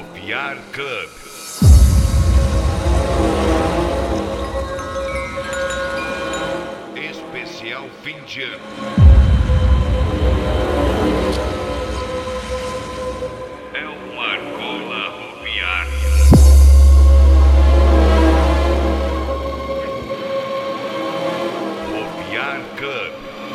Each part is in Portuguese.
Rofiar Club. Especial fim de ano. É uma cola Rofiar. Rofiar Club.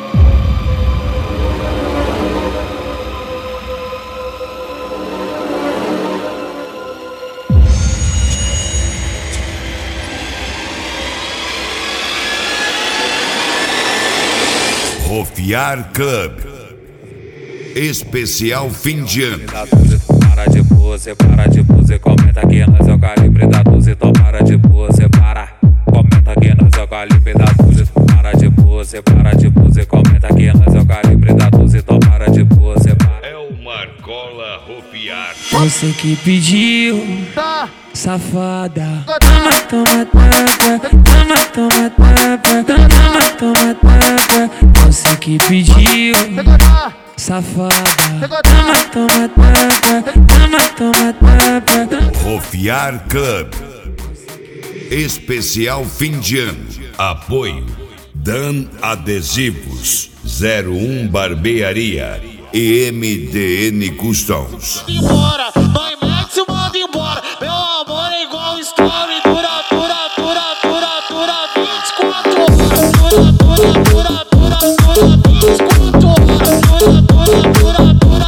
Rofiar Club. Especial fim de ano. Para de pose, comenta aqui nós é o calibre da 12. Então para de pose, comenta aqui nós é o calibre da 12. Para de pose, comenta aqui nós é o calibre da 12. Então para de pose, É o Marcola Rofiar. Você que pediu, safada. Toma, toma, tapa. Toma, toma, tapa. Toma, toma, tapa. Você que pediu, safada. Toma, toma, tapa. Toma, toma, tapa. Rofiar Club. Especial fim de ano. Apoio Dan Adesivos, 01 Barbearia e MDN Customs. Embora, vai Max, manda embora. Meu amor é igual story, dura 24 horas. Dura 24 horas. Dura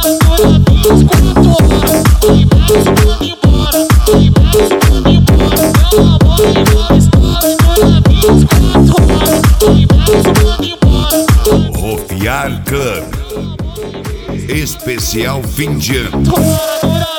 24 horas. Vai Max, manda embora. Vai Max, manda embora. Meu amor é igual story, dura 24 horas. Vai Max, manda embora. Rofiar Club. Especial fim de ano. Dura